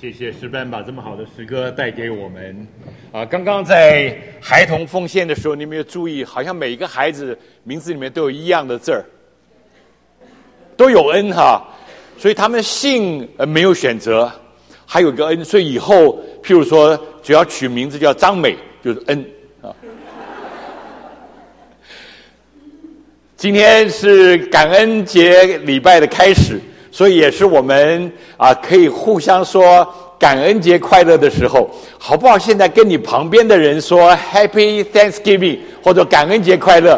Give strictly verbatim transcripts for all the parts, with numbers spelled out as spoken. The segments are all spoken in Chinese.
谢谢诗班把这么好的诗歌带给我们啊！刚刚在孩童奉献的时候，你有没有注意，好像每一个孩子名字里面都有一样的字儿，都有恩哈，所以他们姓呃没有选择，还有个恩，所以以后譬如说只要取名字叫张美，就是恩啊。今天是感恩节礼拜的开始，所以也是我们啊可以互相说感恩节快乐的时候，好不好？现在跟你旁边的人说 Happy Thanksgiving 或者感恩节快乐。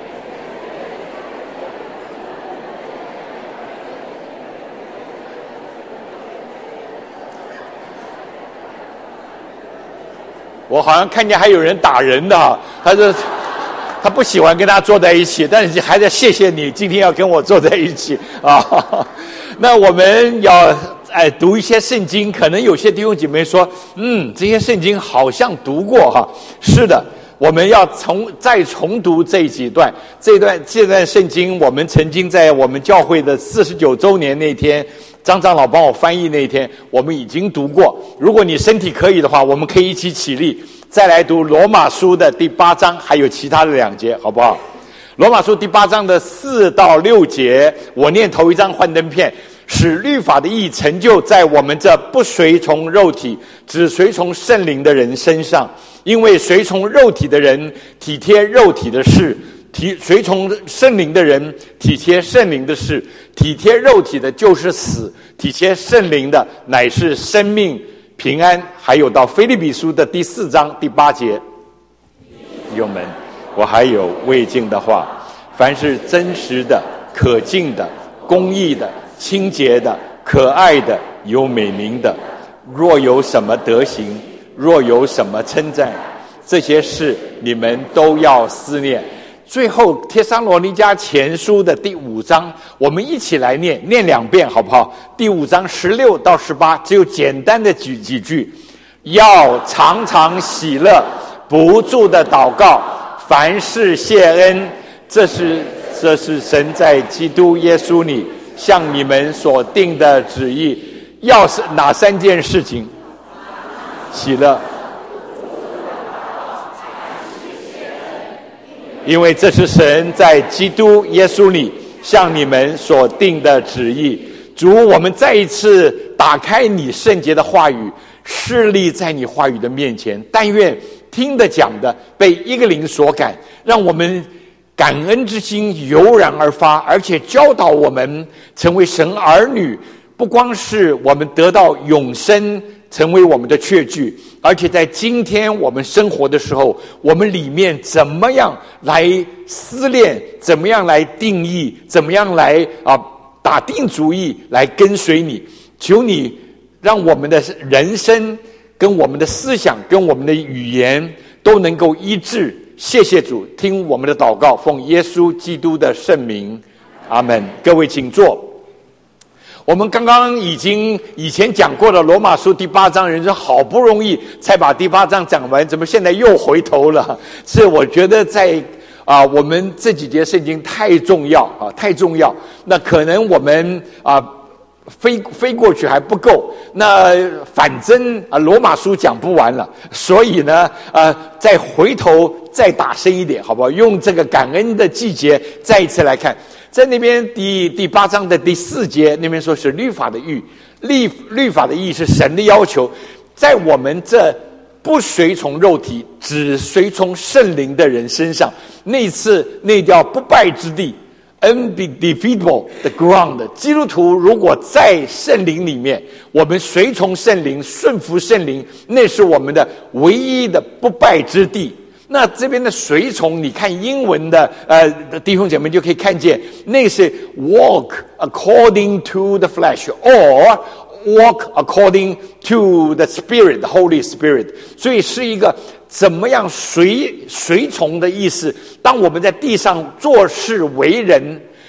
我好像看见还有人打人的啊，他说他不喜欢跟他坐在一起，但是还在谢谢你今天要跟我坐在一起啊。那我们要哎读一些圣经，可能有些弟兄姐妹说，嗯，这些圣经好像读过哈。是的，我们要重再重读这几段，这段这段圣经，我们曾经在我们教会的四十九周年那天，张长老帮我翻译那天，我们已经读过。如果你身体可以的话，我们可以一起起立，再来读罗马书的第八章，还有其他的两节，好不好？罗马书第八章的四到六节，我念头一章幻灯片，使律法的义成就在我们这不随从肉体，只随从圣灵的人身上。因为随从肉体的人体贴肉体的事，体随从圣灵的人体贴圣灵的事。体贴肉体的就是死，体贴圣灵的乃是生命平安。还有到腓立比书的第四章第八节，弟兄们，我还有未尽的话，凡是真实的、可敬的、公义的、清洁的、可爱的、有美名的，若有什么德行，若有什么称赞，这些事你们都要思念。最后帖撒罗尼迦前书的第五章，我们一起来念，念两遍好不好？第五章十六到十八，只有简单的几几句。要常常喜乐，不住的祷告，凡事谢恩，这是这是神在基督耶稣里向你们所定的旨意。要是哪三件事情？喜乐，因为这是神在基督耶稣里向你们所定的旨意。主，我们再一次打开你圣洁的话语，侍立在你话语的面前，但愿听的讲的被一个灵所感，让我们感恩之心油然而发，而且教导我们成为神儿女，不光是我们得到永生成为我们的确据，而且在今天我们生活的时候，我们里面怎么样来思念，怎么样来定义，怎么样来啊打定主意来跟随你。求你让我们的人生跟我们的思想跟我们的语言都能够一致。谢谢主，听我们的祷告，奉耶稣基督的圣名，阿们。各位请坐。我们刚刚已经以前讲过了罗马书第八章，人说好不容易才把第八章讲完，怎么现在又回头了？是我觉得在啊，我们这几节圣经太重要啊，太重要。那可能我们啊飞飞过去还不够，那反正啊罗马书讲不完了，所以呢呃再回头再打深一点，好不好？用这个感恩的季节再一次来看。在那边第第八章的第四节，那边说是律法的义，律律法的义是神的要求，在我们这不随从肉体，只随从圣灵的人身上，那次那叫不败之地 ，undefeatable 的 ground。基督徒如果在圣灵里面，我们随从圣灵，顺服圣灵，那是我们的唯一的不败之地。那这边的随从，你看英文的呃弟兄姐妹就可以看见，那是 walk according to the flesh or walk according to the Spirit, the Holy Spirit。所以是一个怎么样随随从的意思。当我们在地上做事为人，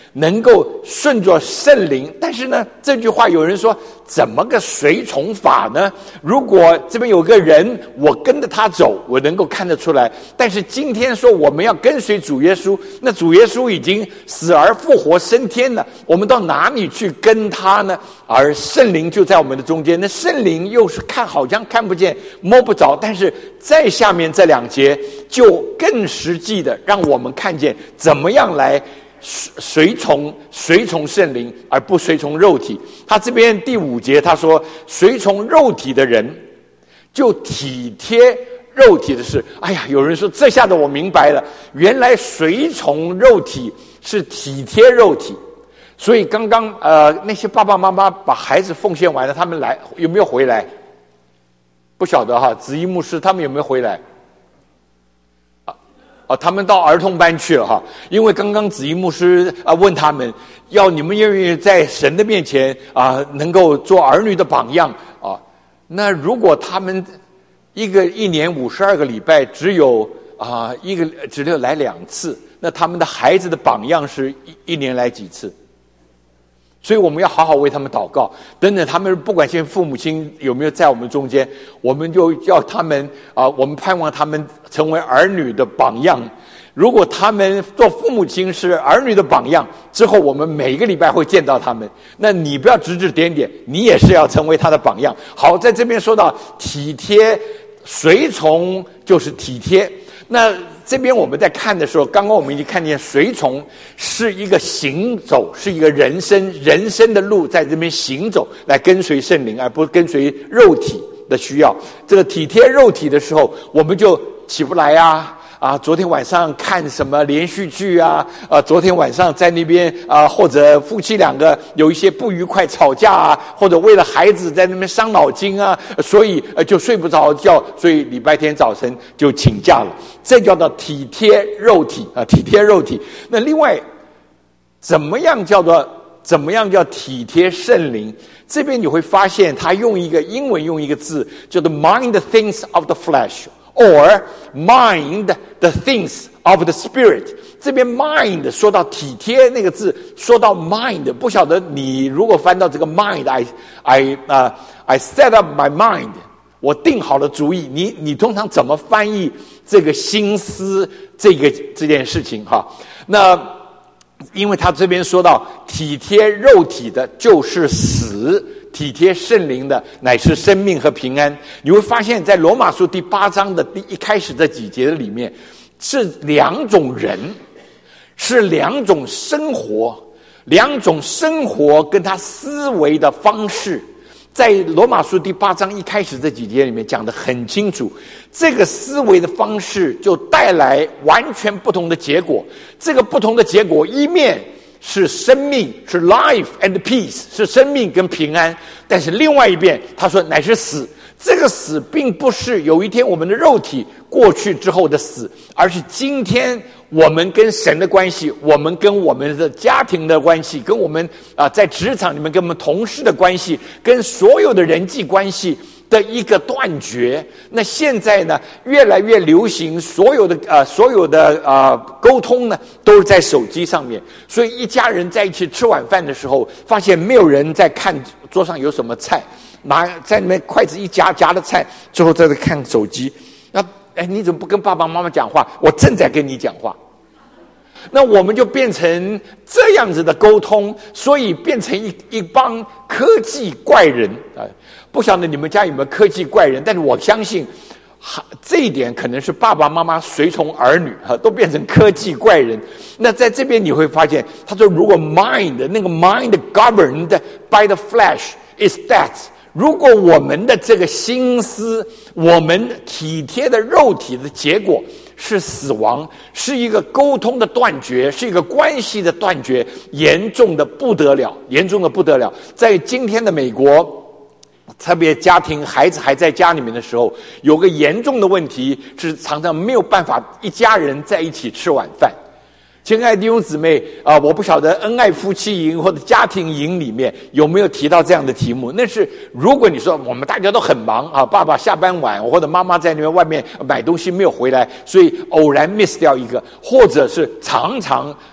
能够顺着圣灵。但是呢，这句话有人说怎么个随从法呢？如果这边有个人，我跟着他走，我能够看得出来。但是今天说我们要跟随主耶稣，那主耶稣已经死而复活升天了，我们到哪里去跟他呢？而圣灵就在我们的中间，那圣灵又是看好像看不见摸不着，但是在下面这两节就更实际的让我们看见怎么样来随从随从圣灵而不随从肉体。他这边第五节他说，随从肉体的人就体贴肉体的事。哎呀，有人说这下子我明白了，原来随从肉体是体贴肉体。所以刚刚呃那些爸爸妈妈把孩子奉献完了，他们来有没有回来？不晓得哈，子怡牧师他们有没有回来？啊，他们到儿童班去了哈，因为刚刚子怡牧师啊问他们，要你们愿不愿意在神的面前啊能够做儿女的榜样啊？那如果他们一个一年五十二个礼拜只有啊一个只有来两次，那他们的孩子的榜样是一一年来几次？所以我们要好好为他们祷告。等等，他们不管现在父母亲有没有在我们中间，我们就要他们啊、呃，我们盼望他们成为儿女的榜样。如果他们做父母亲是儿女的榜样，之后我们每个礼拜会见到他们，那你不要指指点点，你也是要成为他的榜样。好，在这边说到体贴，随从就是体贴。那这边我们在看的时候，刚刚我们已经看见随从是一个行走，是一个人生人生的路，在这边行走来跟随圣灵，而不是跟随肉体的需要。这个体贴肉体的时候，我们就起不来啊啊！昨天晚上看什么连续剧啊？啊，昨天晚上在那边啊，或者夫妻两个有一些不愉快吵架啊，或者为了孩子在那边伤脑筋啊，所以呃就睡不着觉，所以礼拜天早晨就请假了。这叫做体贴肉体啊，体贴肉体。那另外，怎么样叫做怎么样叫体贴圣灵？这边你会发现，他用一个英文用一个字，叫做 mind the things of the flesh。Or mind the things of the spirit。 这边 mind 说到体贴那个字，说到 mind， 不晓得你如果翻到这个 mind， I I 呃、uh, I set up my mind， 我定好了主意，你你通常怎么翻译这个心思这个这件事情哈？那因为他这边说到体贴肉体的就是死，体贴圣灵的乃是生命和平安。你会发现在罗马书第八章的第一开始这几节里面，是两种人，是两种生活，两种生活跟他思维的方式，在罗马书第八章一开始这几节里面讲得很清楚。这个思维的方式就带来完全不同的结果，这个不同的结果一面是生命，是 life and peace， 是生命跟平安，但是另外一边他说乃是死。这个死并不是有一天我们的肉体过去之后的死，而是今天我们跟神的关系，我们跟我们的家庭的关系，跟我们啊、呃、在职场里面跟我们同事的关系，跟所有的人际关系的一个断绝。那现在呢，越来越流行，所有的呃所有的呃沟通呢，都是在手机上面。所以一家人在一起吃晚饭的时候，发现没有人在看桌上有什么菜，拿在里面筷子一夹夹的菜，最后在这看手机。那哎，你怎么不跟爸爸妈妈讲话？我正在跟你讲话。那我们就变成这样子的沟通，所以变成一一帮科技怪人啊！不晓得你们家有没有科技怪人，但是我相信这一点可能是爸爸妈妈随从儿女哈，都变成科技怪人。那在这边你会发现，他说如果 mind 那个 mind governed by the flesh is death。如果我们的这个心思，我们体贴的肉体的结果是死亡，是一个沟通的断绝，是一个关系的断绝，严重的不得了，严重的不得了。在今天的美国，特别家庭孩子还在家里面的时候，有个严重的问题是常常没有办法一家人在一起吃晚饭。亲爱的弟兄姊妹啊、呃，我不晓得恩爱夫妻营或者家庭营里面有没有提到这样的题目。那是如果你说我们大家都很忙啊，爸爸下班晚，或者妈妈在那边外面买东西没有回来，所以偶然 miss 掉一个，或者是常常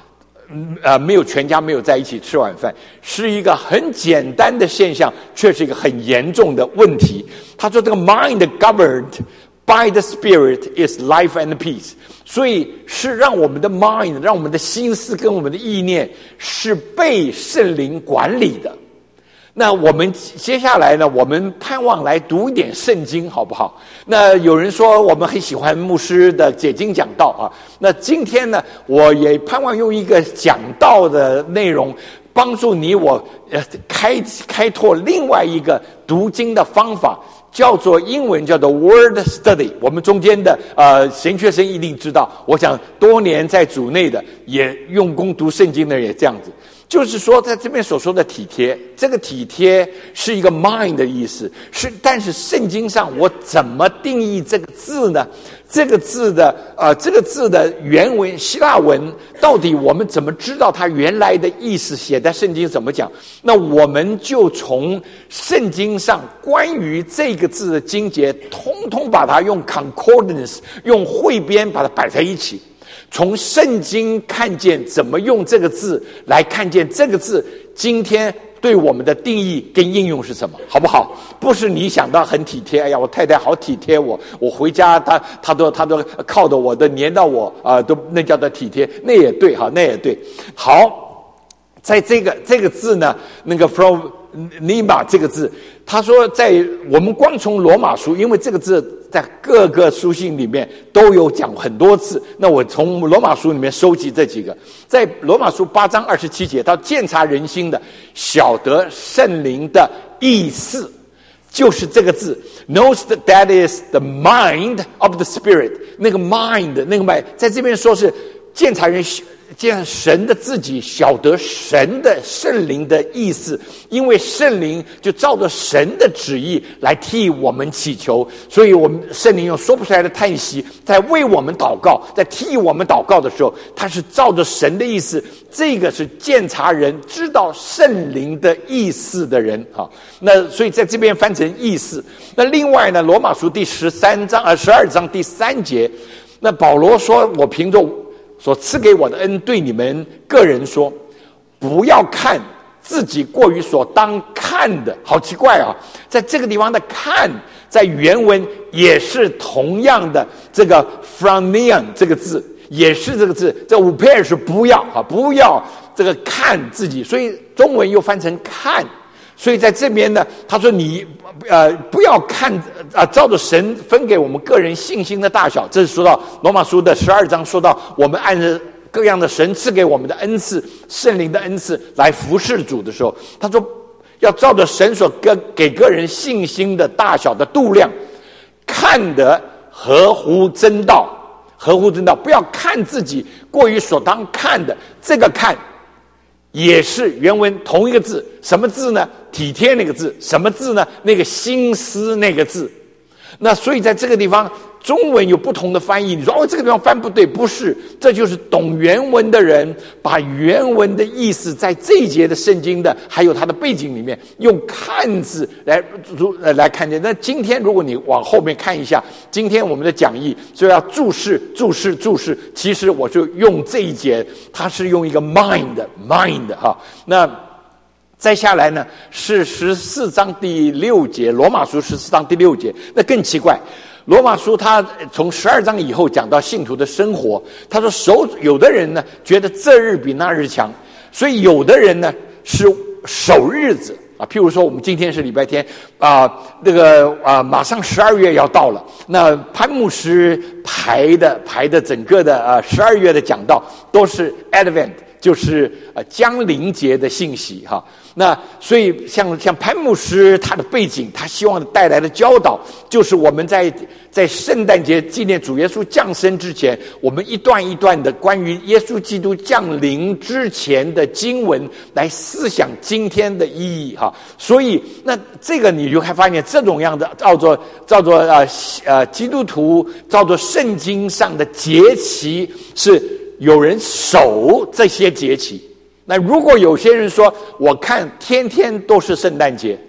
呃，没有全家没有在一起吃晚饭，是一个很简单的现象，却是一个很严重的问题。他说这个 mind governed by the Spirit is life and peace， 所以是让我们的 mind， 让我们的心思跟我们的意念是被圣灵管理的。那我们接下来呢，我们盼望来读一点圣经好不好？那有人说我们很喜欢牧师的解经讲道啊，那今天呢，我也盼望用一个讲道的内容帮助你我呃开开拓另外一个读经的方法，叫做英文叫做 Word Study。 我们中间的呃神学生一定知道，我想多年在主内的也用功读圣经的人也这样子。就是说在这边所说的体贴，这个体贴是一个 mind 的意思，是但是圣经上我怎么定义这个字呢？这个字的呃这个字的原文希腊文到底我们怎么知道它原来的意思，写在圣经怎么讲？那我们就从圣经上关于这个字的经节通通把它用 concordance 用汇编把它摆在一起，从圣经看见怎么用这个字来看见这个字今天对我们的定义跟应用是什么，好不好？不是你想到很体贴，哎呀，我太太好体贴我，我回家她她都她都靠着我的，黏到我啊、呃，都那叫做体贴，那也对哈，那也对。好，在这个这个字呢，那个 from nima 这个字，他说在我们光从罗马书，因为这个字在各个书信里面都有讲很多次，那我从罗马书里面收集这几个。在罗马书八章二十七节，他鉴察人心的，晓得圣灵的意思，就是这个字 knows that is the mind of the Spirit。 那个 mind 那个 mind 在这边说是鉴察人见神的自己，晓得神的圣灵的意思，因为圣灵就照着神的旨意来替我们祈求，所以我们圣灵用说不出来的叹息在为我们祷告，在替我们祷告的时候，他是照着神的意思，这个是鉴察人知道圣灵的意思的人啊。那所以在这边翻成意思。那另外呢，罗马书第十三章呃十二章第三节，那保罗说，我凭着所赐给我的恩，对你们个人说，不要看自己过于所当看的。好奇怪啊，在这个地方的看，在原文也是同样的这个 phroneon 这个字，也是这个字，这五配是不要啊，不要这个看自己，所以中文又翻成看。所以在这边呢，他说你呃不要看啊、呃，照着神分给我们个人信心的大小，这是说到罗马书的十二章，说到我们按着各样的神赐给我们的恩赐，圣灵的恩赐来服侍主的时候，他说要照着神所给给个人信心的大小的度量，看得合乎真道，合乎真道，不要看自己过于所当看的。这个看也是原文同一个字，什么字呢？体贴那个字。什么字呢？那个心思那个字。那所以在这个地方中文有不同的翻译，你说哦这个地方翻不对，不是，这就是懂原文的人把原文的意思在这一节的圣经的还有它的背景里面用看字来来看见。那今天如果你往后面看一下，今天我们的讲义就要注释注释注释，其实我就用这一节，它是用一个 mind mind 哈。那再下来呢是十四章第六节，罗马书十四章第六节，那更奇怪。罗马书他从十二章以后讲到信徒的生活，他说守有的人呢觉得这日比那日强，所以有的人呢是守日子啊，譬如说我们今天是礼拜天啊、呃，那个啊、呃、马上十二月要到了，那潘牧师排的排的整个的啊十二月的讲道都是 Advent， 就是呃降临节的信息哈。那所以像像潘牧师他的背景，他希望带来的教导，就是我们在在圣诞节纪念主耶稣降生之前，我们一段一段的关于耶稣基督降临之前的经文来思想今天的意义哈。所以那这个你就会发现，这种样的叫做叫做呃呃基督徒照着圣经上的节期，是有人守这些节期。那如果有些人说我看天天都是圣诞节，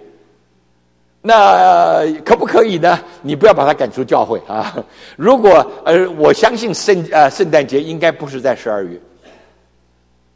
那可不可以呢？你不要把他赶出教会啊！如果呃，我相信圣呃圣诞节应该不是在十二月，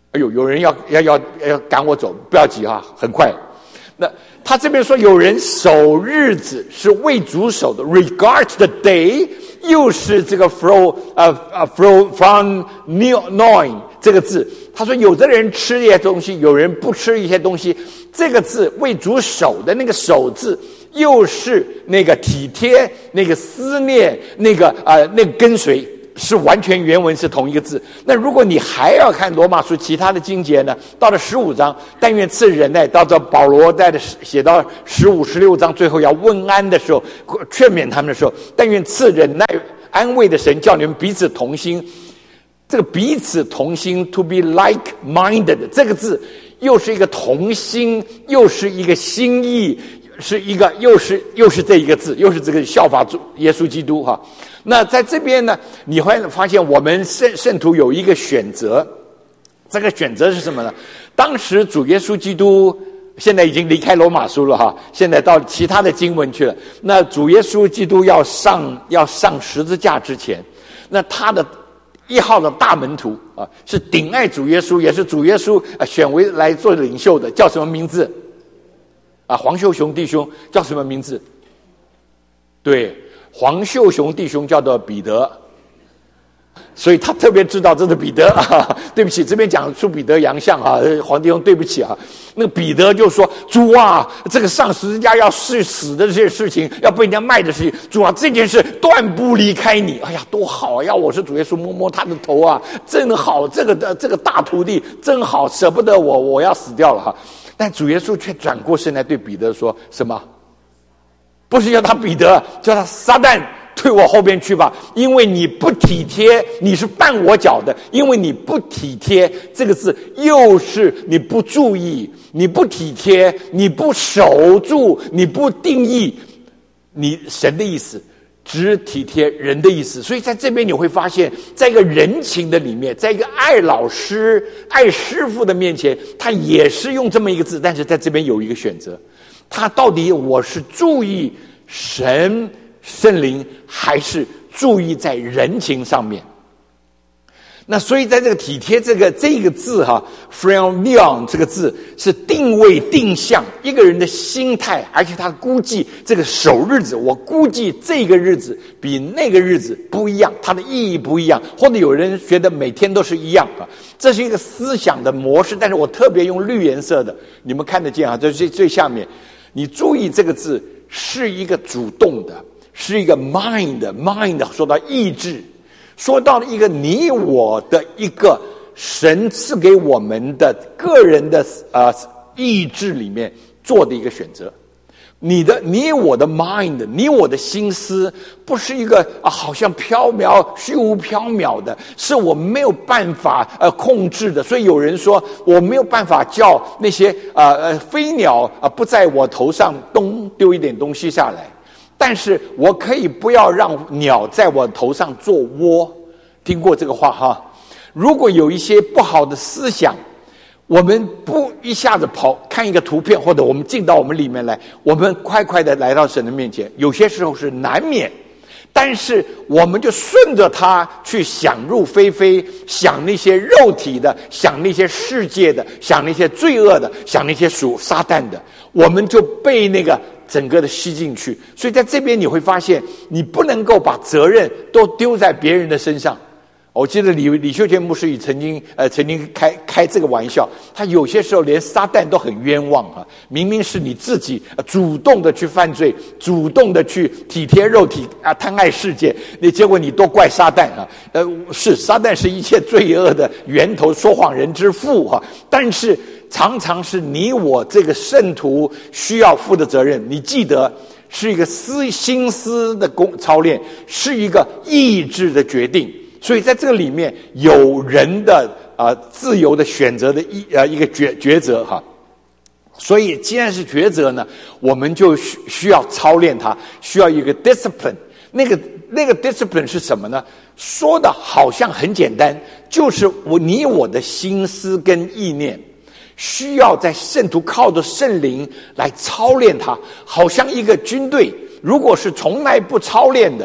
哎呦，有人要要要要赶我走，不要急哈，很快。那他这边说，有人守日子是为主守的 ，regard the day， 又是这个 from 呃呃 from from knowing 这个字。他说，有的人吃一些东西，有人不吃一些东西。这个字为主守的那个守字，又是那个体贴、那个思念、那个呃那个跟随。是完全原文是同一个字。那如果你还要看罗马书其他的经节呢，到了十五章，但愿赐忍耐，到这保罗在的写到十五、十六章最后要问安的时候，劝勉他们的时候，但愿赐忍耐安慰的神，叫你们彼此同心。这个彼此同心 ，to be like-minded 这个字，又是一个同心，又是一个心意，是一个又是又是这一个字，又是这个效法主耶稣基督哈。那在这边呢，你会发现我们圣圣徒有一个选择，这个选择是什么呢？当时主耶稣基督现在已经离开罗马书了哈，现在到其他的经文去了。那主耶稣基督要上要上十字架之前，那他的一号的大门徒啊，是顶爱主耶稣，也是主耶稣啊选为来做领袖的，叫什么名字？啊，黄秀雄弟兄叫什么名字？对。黄秀雄弟兄叫做彼得，所以他特别知道这是彼得啊。对不起，这边讲出彼得洋相啊，黄弟兄对不起啊。那个彼得就说：“主啊，这个上十字架要去死的这些事情，要被人家卖的事情，主啊，这件事断不离开你。哎呀，多好啊！要我是主耶稣摸摸他的头啊，真好，这个的这个大徒弟真好，舍不得我，我要死掉了哈。”但主耶稣却转过身来对彼得说什么？不是叫他彼得，叫他撒旦，退我后边去吧，因为你不体贴，你是绊我脚的。因为你不体贴这个字，又是你不注意，你不体贴，你不守住，你不定义你神的意思，只体贴人的意思。所以在这边你会发现，在一个人情的里面，在一个爱老师、爱师傅的面前，他也是用这么一个字，但是在这边有一个选择。他到底我是注意神圣灵，还是注意在人情上面？那所以在这个体贴这个这个字哈 phroneon 这个字是定位定向一个人的心态，而且他估计这个守日子，我估计这个日子比那个日子不一样，它的意义不一样，或者有人觉得每天都是一样啊，这是一个思想的模式。但是我特别用绿颜色的，你们看得见啊，这最最下面。你注意这个字是一个主动的，是一个 mind mind 说到意志，说到一个你我的一个神赐给我们的个人的呃意志里面做的一个选择。你的你我的 mind， 你我的心思不是一个啊好像飘渺虚无缥缈的，是我没有办法呃控制的。所以有人说我没有办法叫那些呃呃飞鸟啊、呃、不在我头上东丢一点东西下来，但是我可以不要让鸟在我头上做窝。听过这个话哈？如果有一些不好的思想，我们不一下子跑看一个图片，或者我们进到我们里面来，我们快快的来到神的面前，有些时候是难免，但是我们就顺着它去想入非非，想那些肉体的，想那些世界的，想那些罪恶的，想那些属撒旦的，我们就被那个整个的吸进去。所以在这边你会发现，你不能够把责任都丢在别人的身上。我记得李李秀全牧师也曾经呃曾经开开这个玩笑，他有些时候连撒旦都很冤枉啊！明明是你自己主动的去犯罪，主动的去体贴肉体啊，贪爱世界，你结果你都怪撒旦啊！呃，是撒旦是一切罪恶的源头，说谎人之父啊！但是常常是你我这个圣徒需要负的责任。你记得，是一个思心思的功操练，是一个意志的决定。所以在这个里面有人的啊、呃、自由的选择的一呃一个抉抉择哈。所以既然是抉择呢，我们就需需要操练它，需要一个 discipline。那个那个 discipline 是什么呢？说的好像很简单，就是我你我的心思跟意念需要在圣徒靠着圣灵来操练它，好像一个军队，如果是从来不操练的，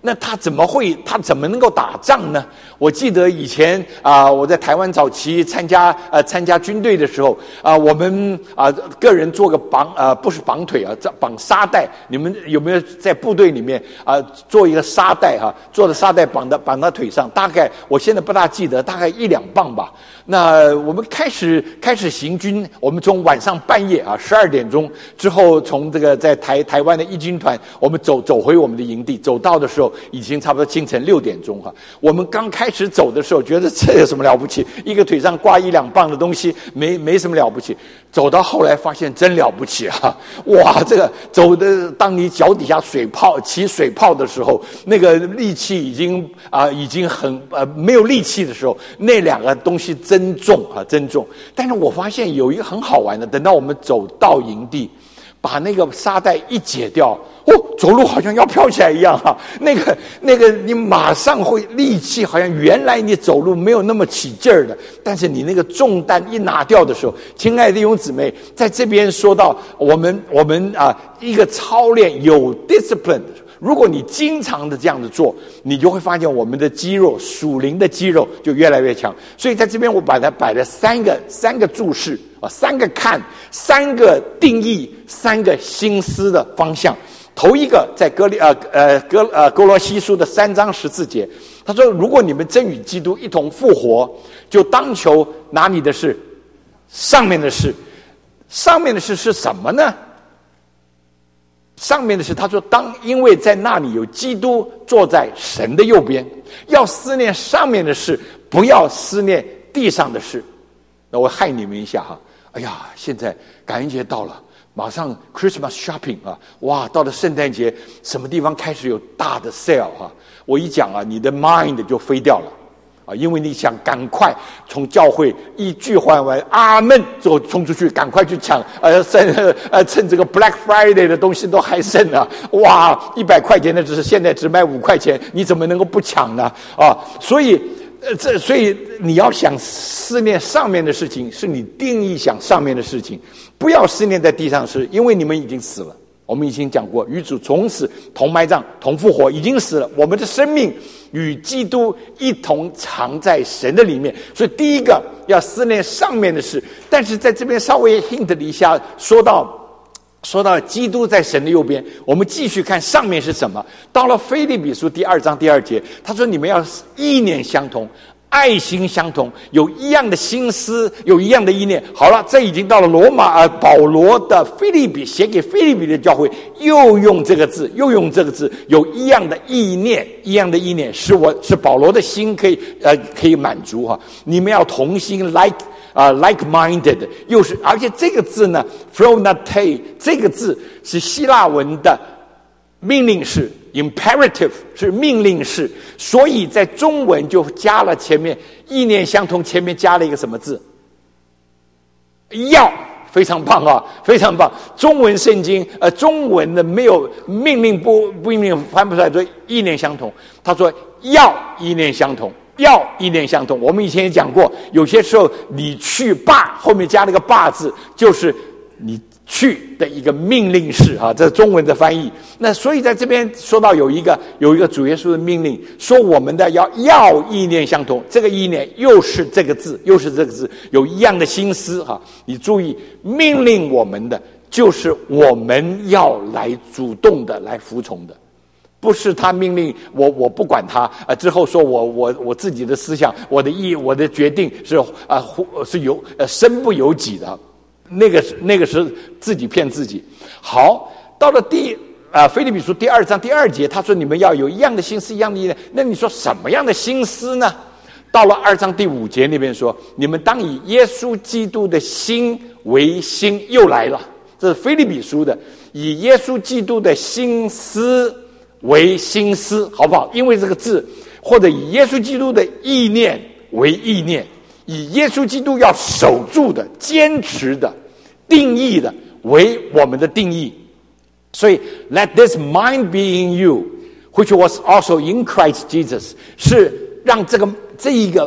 那他怎么会他怎么能够打仗呢？我记得以前啊、呃，我在台湾早期参加呃参加军队的时候啊、呃，我们啊、呃、个人做个绑啊、呃、不是绑腿啊，绑沙袋。你们有没有在部队里面啊、呃、做一个沙袋哈、啊？做的沙袋绑到绑到腿上，大概我现在不大记得，大概一两磅吧。那我们开始开始行军，我们从晚上半夜啊十二点钟之后，从这个在台台湾的一军团，我们走走回我们的营地，走到的时候已经差不多清晨六点钟哈、啊。我们刚开始走的时候，觉得这有什么了不起？一个腿上挂一两磅的东西，没没什么了不起。走到后来发现真了不起啊！哇，这个走的，当你脚底下水泡起水泡的时候，那个力气已经啊、呃、已经很呃没有力气的时候，那两个东西真重啊，真重。但是我发现有一个很好玩的，等到我们走到营地，把那个沙袋一解掉，哦，走路好像要飘起来一样哈、啊。那个那个，你马上会力气，好像原来你走路没有那么起劲儿的，但是你那个重担一拿掉的时候，亲爱的弟兄姊妹，在这边说到我们我们啊一个操练有 discipline。如果你经常的这样子做，你就会发现我们的肌肉，属灵的肌肉就越来越强。所以在这边我把它摆了三个三个注释啊，三个看，三个定义，三个心思的方向。头一个在哥利呃呃哥呃哥罗西书的三章十四节，他说：如果你们真与基督一同复活，就当求哪里的事，上面的事。上面的事是什么呢？上面的是他说，当因为在那里有基督坐在神的右边，要思念上面的事，不要思念地上的事。那我害你们一下哈，哎呀，现在感恩节到了，马上 Christmas shopping 啊，哇，到了圣诞节，什么地方开始有大的 sale 哈、啊？我一讲啊，你的 mind 就飞掉了。啊，因为你想赶快从教会一句话完阿门之后冲出去，赶快去抢，呃，趁呃趁这个 Black Friday 的东西都还剩啊，哇，一百块钱的只是现在只卖五块钱，你怎么能够不抢呢？啊，所以呃这所以你要想思念上面的事情，是你定义想上面的事情，不要思念在地上的事，因为你们已经死了。我们已经讲过，与主从死同埋葬同复活，已经死了。我们的生命与基督一同藏在神的里面，所以第一个要思念上面的事。但是在这边稍微 hint 了一下，说到说到基督在神的右边，我们继续看上面是什么。到了腓立比书第二章第二节，他说：你们要意念相同，爱心相同，有一样的心思，有一样的意念。好了，这已经到了罗马呃保罗的腓立比写给腓立比的教会，又用这个字，又用这个字，有一样的意念，一样的意念，是我是保罗的心可以呃可以满足哈。你们要同心 ，like 啊、uh, like-minded， 又是而且这个字呢 ，phronate 这个字是希腊文的命令式。imperative 是命令式，所以在中文就加了前面意念相同，前面加了一个什么字？要，非常棒啊，非常棒！中文圣经，呃，中文的没有命令不不命令翻不出来，说意念相同。他说要意念相同，要意念相同。我们以前也讲过，有些时候你去吧，后面加了个吧字，就是你去的一个命令式啊，这是中文的翻译。那所以在这边说到有一个有一个主耶稣的命令，说我们的要要意念相同，这个意念又是这个字，又是这个字，有一样的心思哈。你注意，命令我们的就是我们要来主动的来服从的，不是他命令我，我不管他啊、呃。之后说我我我自己的思想，我的意，我的决定是啊、呃、是由呃身不由己的。那个是那个是自己骗自己。好，到了第啊、呃、腓立比书第二章第二节，他说你们要有一样的心思，一样的意念。那你说什么样的心思呢？到了二章第五节那边说，你们当以耶稣基督的心为心，又来了，这是腓立比书的，以耶稣基督的心思为心思，好不好？因为这个字，或者以耶稣基督的意念为意念。以耶稣基督要守住的、坚持的、定义的为我们的定义。所以 let this mind be in you which was also in Christ Jesus， 是让这个这一个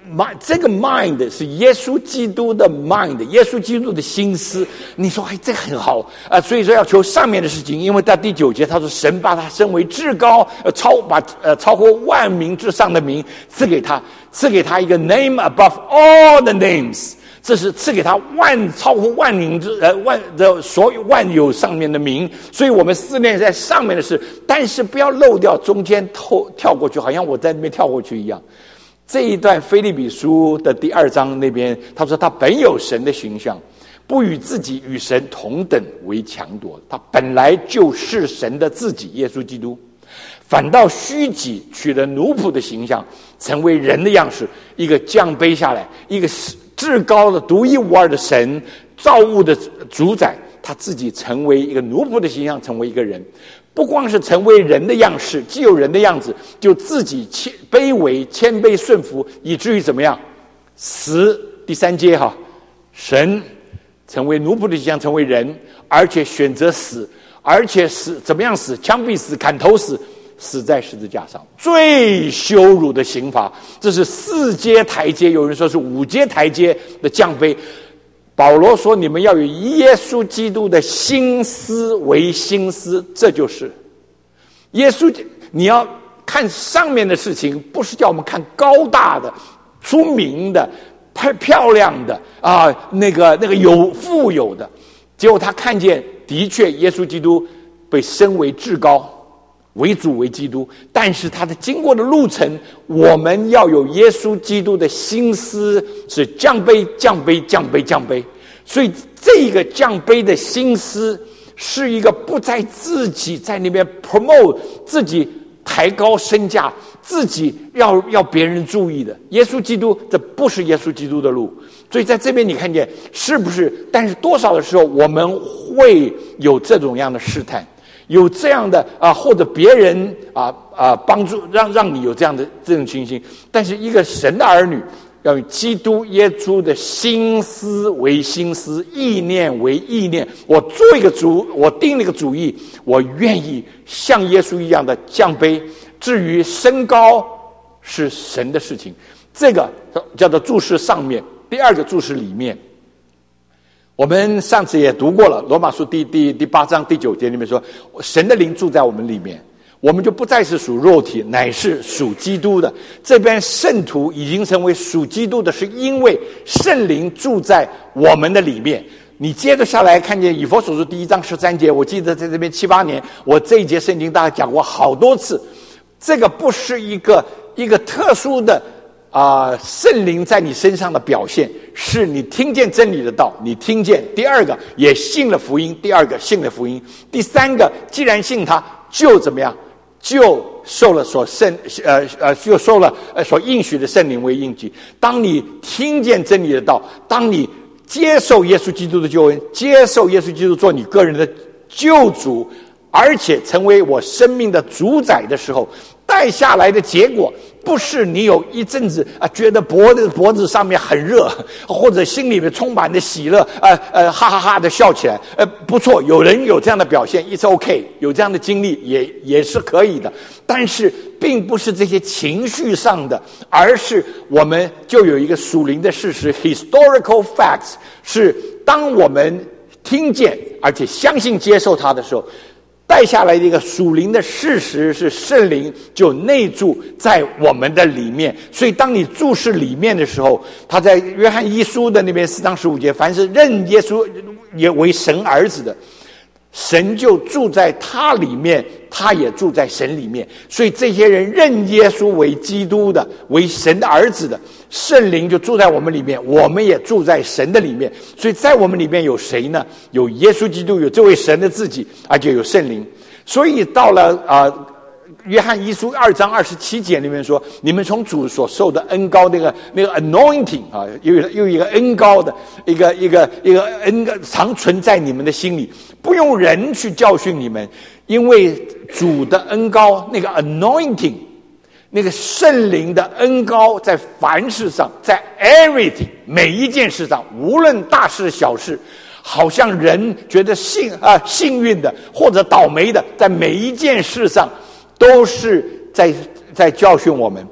这个 mind 是耶稣基督的 mind， 耶稣基督的心思。你说哎，这个很好啊、呃，所以说要求上面的事情。因为到第九节他说，神把他升为至高，呃，超把呃超过万民之上的名赐给他，赐给他一个 name above all the names。这是赐给他万超过万名之呃万的所有万有上面的名，所以我们思念在上面的事，但是不要漏掉中间透跳过去，好像我在那边跳过去一样。这一段腓立比书的第二章那边，他说他本有神的形象，不与自己与神同等为强夺，他本来就是神的自己，耶稣基督，反倒虚己，取了奴仆的形象，成为人的样式，一个降卑下来，一个至高的独一无二的神，造物的主宰，他自己成为一个奴仆的形象，成为一个人。不光是成为人的样式，既有人的样子，就自己谦卑微谦卑顺服，以至于怎么样死。第三节哈，神成为奴仆的形象，成为人，而且选择死，而且死怎么样死？枪毙死，砍头死，死在十字架上，最羞辱的刑罚。这是四阶台阶，有人说是五阶台阶的降卑。保罗说，你们要以耶稣基督的心思为心思，这就是耶稣。你要看上面的事情，不是叫我们看高大的、出名的、太漂亮的啊、呃，那个那个有富有的。结果他看见，的确耶稣基督被升为至高，为主为基督，但是他的经过的路程，我们要有耶稣基督的心思，是降卑降卑降卑降卑。所以这个降卑的心思是一个不在自己在那边 promote 自己抬高身价，自己要要别人注意的。耶稣基督这不是耶稣基督的路。所以在这边你看见是不是？但是多少的时候我们会有这种样的试探，有这样的啊、呃，或者别人啊啊、呃、帮助让让你有这样的这种情形。但是一个神的儿女要以基督耶稣的心思为心思，意念为意念。我做一个主，我定了一个主意，我愿意像耶稣一样的降卑。至于升高是神的事情，这个叫做注释上面。第二个注释里面，我们上次也读过了，罗马书第第第八章第九节里面说，神的灵住在我们里面，我们就不再是属肉体，乃是属基督的。这边圣徒已经成为属基督的，是因为圣灵住在我们的里面。你接着下来看见以弗所书第一章十三节，我记得在这边七八年，我这一节圣经大概讲过好多次。这个不是一个一个特殊的啊、呃，圣灵在你身上的表现，是你听见真理的道，你听见。第二个也信了福音，第二个信了福音，第三个既然信他，就怎么样？就受了所圣呃呃，就受了呃所应许的圣灵为印记。当你听见真理的道，当你接受耶稣基督的救恩，接受耶稣基督做你个人的救主，而且成为我生命的主宰的时候，带下来的结果不是你有一阵子啊觉得脖子脖子上面很热，或者心里面充满的喜乐，呃呃哈哈哈的笑起来，呃不错，有人有这样的表现 ，it's okay， 有这样的经历也也是可以的，但是并不是这些情绪上的，而是我们就有一个属灵的事实 ，historical facts， 是当我们听见而且相信接受它的时候。带下来的一个属灵的事实是圣灵就内住在我们的里面，所以当你注视里面的时候，他在约翰一书的那边四章十五节，凡是认耶稣也为神儿子的，神就住在他里面，他也住在神里面。所以这些人认耶稣为基督的，为神的儿子的，圣灵就住在我们里面，我们也住在神的里面。所以在我们里面有谁呢？有耶稣基督，有这位神的自己，而且有圣灵。所以到了啊、呃，约翰一书二章二十七节里面说，你们从主所受的恩膏，那个那个 anointing 啊，又又一个恩膏的一个一个一个恩膏常存在你们的心里，不用人去教训你们，因为主的恩膏那个 anointing。那个圣灵的恩膏在凡事上，在 everything 每一件事上，无论大事小事，好像人觉得幸啊、呃、幸运的或者倒霉的，在每一件事上都是在在教训我们。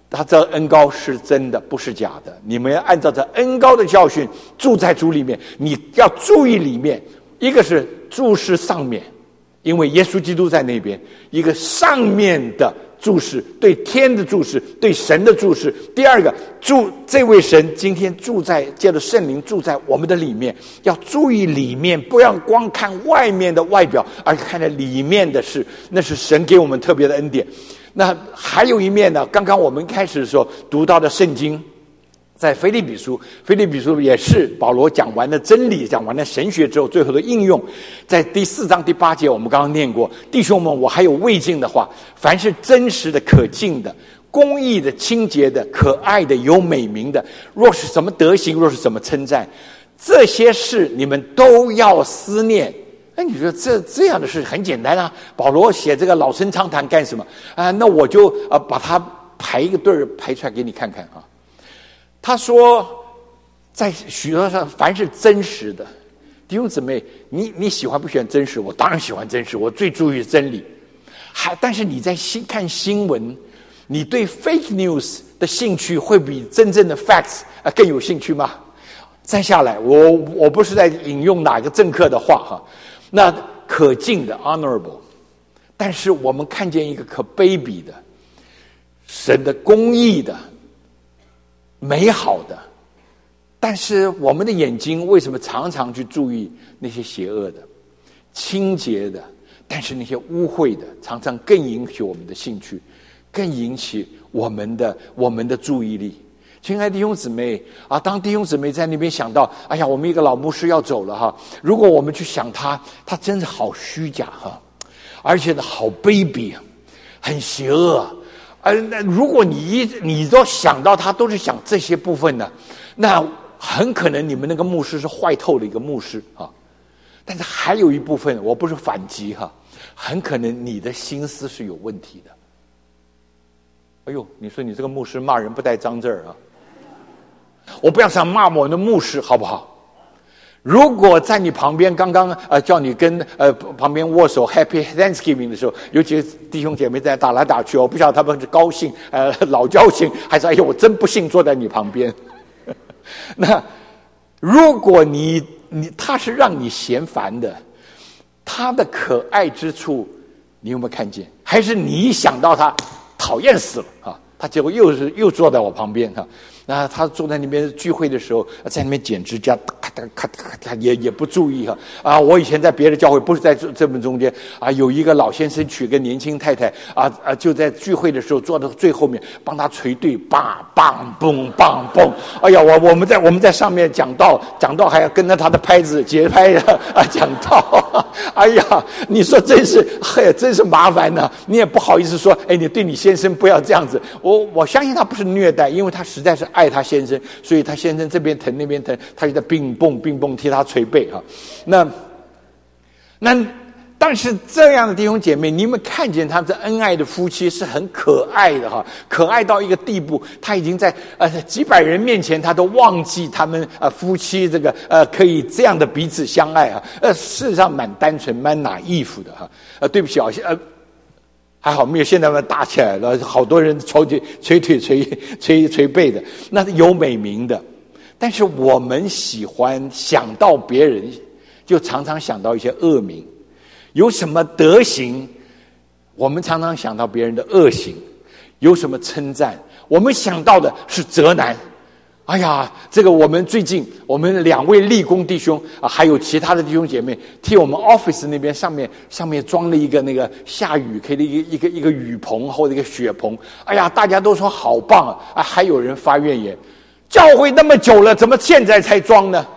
他这恩膏是真的，不是假的。你们要按照这恩膏的教训住在主里面，你要注意里面，一个是注视上面，因为耶稣基督在那边；一个上面的注视，对天的注视，对神的注视。第二个，住这位神今天住在，借着圣灵住在我们的里面，要注意里面，不要光看外面的外表，而看着里面的事，那是神给我们特别的恩典。那还有一面呢，刚刚我们开始的时候读到的圣经，在腓立比书，腓立比书也是保罗讲完了真理，讲完了神学之后，最后的应用，在第四章第八节，我们刚刚念过，弟兄们，我还有未尽的话，凡是真实的、可敬的、公义的、清洁的、可爱的、有美名的，若是什么德行，若是什么称赞，这些事你们都要思念。哎，你说这这样的事很简单啊！保罗写这个老生常谈干什么啊？那我就啊把它排一个队儿排出来给你看看啊。他说，在许多上，凡是真实的，弟兄姊妹，你你喜欢不喜欢真实？我当然喜欢真实，我最注意真理。还但是你在新看新闻，你对 fake news 的兴趣会比真正的 facts 啊更有兴趣吗？再下来，我我不是在引用哪个政客的话哈。那可敬的 honorable， 但是我们看见一个可卑鄙的神的公义的美好的，但是我们的眼睛为什么常常去注意那些邪恶的、清洁的，但是那些污秽的常常更引起我们的兴趣，更引起我们的我们的注意力。亲爱的弟兄姊妹啊，当弟兄姊妹在那边想到，哎呀，我们一个老牧师要走了哈，如果我们去想他，他真是好虚假哈，而且呢好卑鄙，很邪恶。呃，那如果你一你都想到他都是想这些部分呢，那很可能你们那个牧师是坏透的一个牧师啊。但是还有一部分，我不是反击哈，很可能你的心思是有问题的。哎呦，你说你这个牧师骂人不带脏字儿啊？我不要想骂我的牧师好不好？如果在你旁边刚刚呃叫你跟呃旁边握手 Happy Thanksgiving 的时候，有几个弟兄姐妹在打来打去，我不晓得他们是高兴呃老交情，还是哎呦我真不幸坐在你旁边。那如果你你他是让你嫌烦的，他的可爱之处你有没有看见？还是你一想到他讨厌死了啊？他结果又是又坐在我旁边哈。那他坐在那边聚会的时候，在那边剪指甲，咔嗒咔嗒咔嗒，也也不注意哈啊！我以前在别的教会，不是在这这么中间啊，有一个老先生娶个年轻太太啊啊，就在聚会的时候坐到最后面，帮他捶对，棒棒嘣棒嘣！哎呀，我我们在我们在上面讲道，讲道还要跟着他的拍子节拍啊讲道，哎呀，你说真是嘿，真是麻烦呢、啊！你也不好意思说，哎，你对你先生不要这样子。我我相信他不是虐待，因为他实在是爱他先生，所以他先生这边疼那边疼，他就在冰蹦冰蹦替他捶背哈。那那但是这样的弟兄姐妹，你们看见他们这恩爱的夫妻是很可爱的哈，可爱到一个地步，他已经在呃几百人面前，他都忘记他们呃夫妻这个呃可以这样的彼此相爱啊。呃，事实上蛮单纯蛮naive的哈。呃，对不起啊，呃。还好没有现在们打起来了，好多人捶腿、捶腿、捶捶捶背的，那有美名的。但是我们喜欢想到别人，就常常想到一些恶名。有什么德行，我们常常想到别人的恶行；有什么称赞，我们想到的是责难。哎呀，这个我们最近我们两位立功弟兄啊，还有其他的弟兄姐妹，替我们 office 那边上面上面装了一个那个下雨可以的一个一个一个雨棚或者一个雪棚。哎呀，大家都说好棒啊！啊，还有人发怨言，教会那么久了，怎么现在才装呢？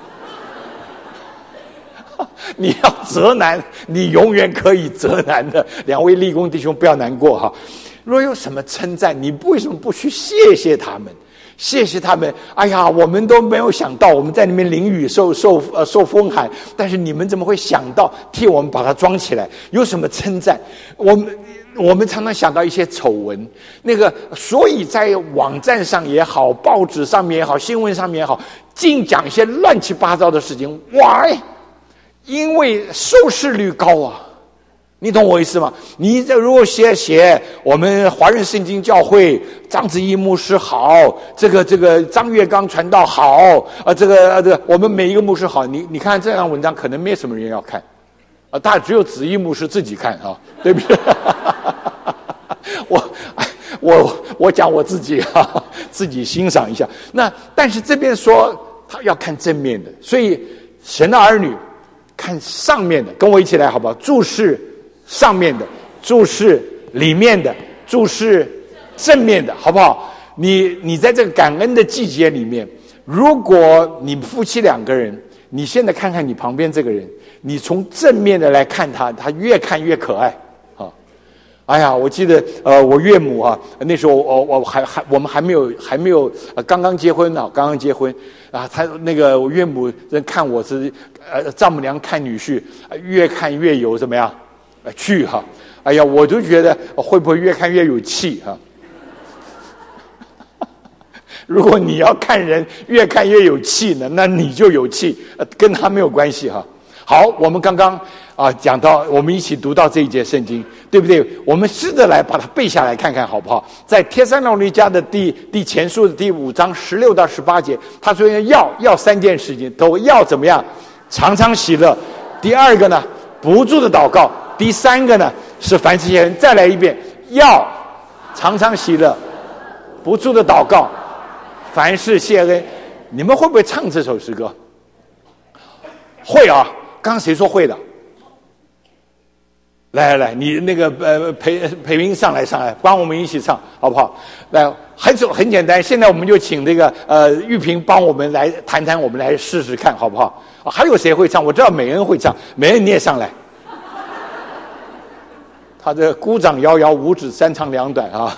你要责难，你永远可以责难的。两位立功弟兄不要难过哈。若有什么称赞，你为什么不去谢谢他们？谢谢他们！哎呀，我们都没有想到，我们在那边淋雨受受呃受风寒，但是你们怎么会想到替我们把它装起来？有什么称赞？我们我们常常想到一些丑闻，那个所以在网站上也好，报纸上面也好，新闻上面也好，尽讲一些乱七八糟的事情。Why？因为收视率高啊， 你懂我意思吗？你这如果写写我们华人圣经教会张子怡牧师好，这个这个张月刚传道好，啊，这个啊这个我们每一个牧师好，你你看这样文章可能没什么人要看，啊，大只有子怡牧师自己看啊，对不对？我我我讲我自己啊，自己欣赏一下。那但是这边说他要看正面的，所以神的儿女看上面的，跟我一起来好不好？注视上面的，注视里面的，注视正面的，好不好？你你在这个感恩的季节里面，如果你夫妻两个人，你现在看看你旁边这个人，你从正面的来看他，他越看越可爱啊！哎呀，我记得呃，我岳母啊，那时候我我还还我们还没有还没有呃刚刚结婚呢，刚刚结婚啊，他那个我岳母人看我是呃丈母娘看女婿，越看越有怎么样？去哈，哎呀，我就觉得会不会越看越有气哈？如果你要看人越看越有气呢，那你就有气，跟他没有关系哈。好，我们刚刚啊讲到，我们一起读到这一节圣经，对不对？我们试着来把它背下来看看好不好？在帖撒罗尼迦的第第前书的第五章十六到十八节，他说要要三件事情，都要怎么样？常常喜乐。第二个呢，不住的祷告。第三个呢是凡事谢恩，再来一遍，要常常喜乐，不住的祷告，凡事谢恩。你们会不会唱这首诗歌？会啊！刚刚谁说会的？来来来，你那个呃裴裴云上来上来，帮我们一起唱好不好？来，很很简单，现在我们就请这个呃玉萍帮我们来谈谈，我们来试试看好不好？啊，还有谁会唱？我知道美恩会唱，美恩你也上来。他这孤掌摇摇，五指三长两短啊！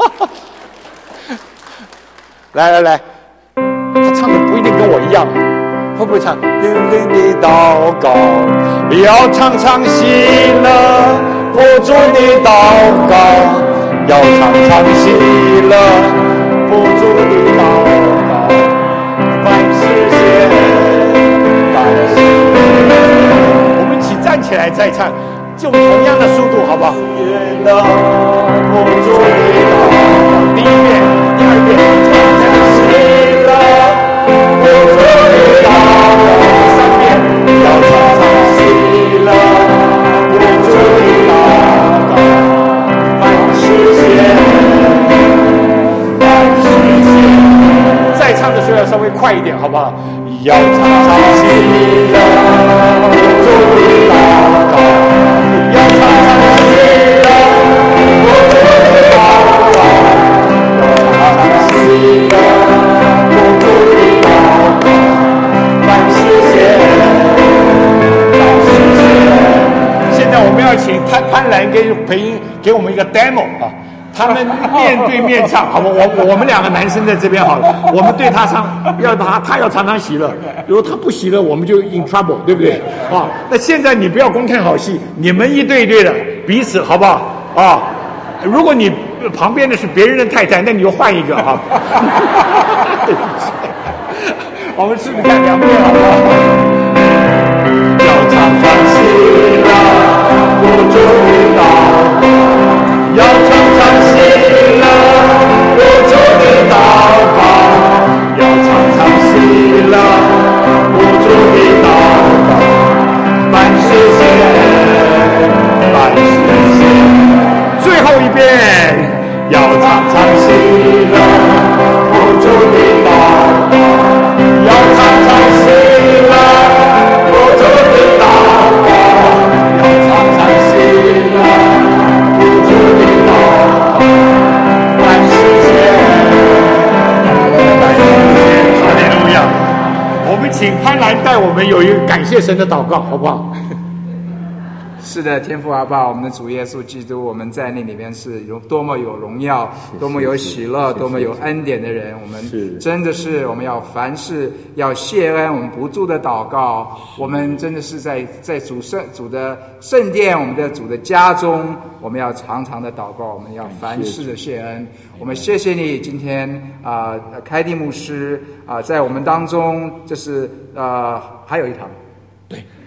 来来来，他唱的不一定跟我一样，会不会唱？认真的祷告，要常常喜乐，不住的祷告，要常常喜乐，不住的祷告，凡事谢恩，凡事谢恩。我们一起站起来再唱。用同样的速度，好不好？第一遍，第二遍，第三遍，要常常喜乐，不住的祷告，凡事谢恩，凡事谢恩。再唱的时候要稍微快一点，好不好？要常常喜乐，不住的祷告。要常常喜乐，不住的祷告，要常常喜乐，不住的祷告，凡事谢恩，凡事谢恩。现在我们要请潘潘兰跟裴英给我们一个 demo 啊，他们面对面唱，好不好？我我们两个男生在这边好了，我们对他唱，要他他要常常喜乐，如果他不喜乐，我们就 in trouble， 对不对？啊，那现在你不要光看好戏，你们一对一对的彼此，好不好？啊，如果你旁边的是别人的太太，那你就换一个哈。对不起，我们试试看两遍，好不好？要常常喜乐，不住的祷告，要常常喜乐，不住的祷告，要常常喜乐，不住的祷告，凡事谢恩，凡事谢恩。最后一遍，要常常喜乐，不住的祷告，要常常喜乐，不住的祷告，要常常喜乐，不住的祷告，凡事谢恩，凡事谢恩。哈利路亚！我们请潘兰带我们有一个感谢神的祷告，好不好？ 是的，天父阿爸，我们的主耶稣基督，我们在那里面是有多么有荣耀，多么有喜乐，多么有恩典的人。我们真的是我们要凡事要谢恩，我们不住的祷告。我们真的是在在主圣主的圣殿，我们的主的家中，我们要常常的祷告，我们要凡事的谢恩。我们谢谢你今天啊、呃，开地牧师啊、呃，在我们当中，这是呃还有一堂。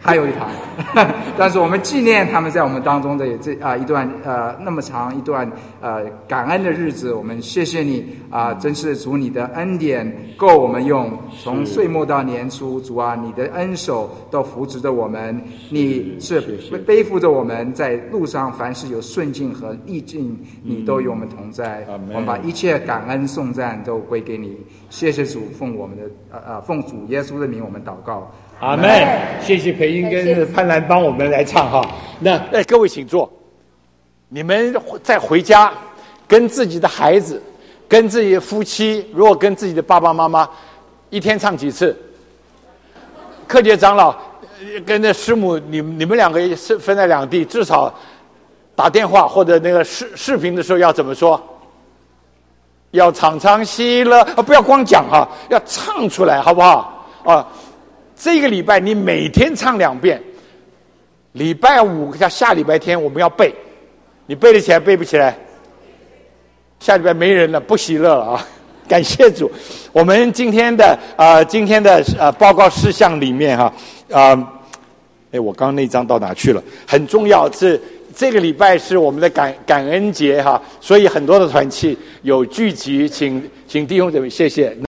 还有一堂，但是我们纪念他们在我们当中的这啊、呃、一段呃那么长一段呃感恩的日子，我们谢谢你啊、呃，真是主你的恩典够我们用，从岁末到年初，主啊，你的恩手都扶持着我们，你是背负着我们在路上，凡是有顺境和逆境，你都与我们同在。 嗯、 我们把一切感恩颂赞都归给你，谢谢主，奉我们的呃呃奉主耶稣的名，我们祷告。 阿们，谢谢培英跟潘兰帮我们来唱哈。那哎，各位请坐。你们再回家，跟自己的孩子，跟自己的夫妻，如果跟自己的爸爸妈妈，一天唱几次？克杰长老跟那师母，你你们两个是分在两地，至少打电话或者那个视视频的时候要怎么说？要常常喜乐啊！不要光讲哈，要唱出来，好不好？啊。这个礼拜你每天唱两遍，礼拜五下下礼拜天我们要背，你背得起来背不起来？下礼拜没人了，不喜乐了啊！感谢主，我们今天的呃今天的呃报告事项里面哈啊，哎、呃，我刚刚那张到哪去了？很重要是这个礼拜是我们的感感恩节哈，所以很多的团契有聚集，请请弟兄姊妹谢谢。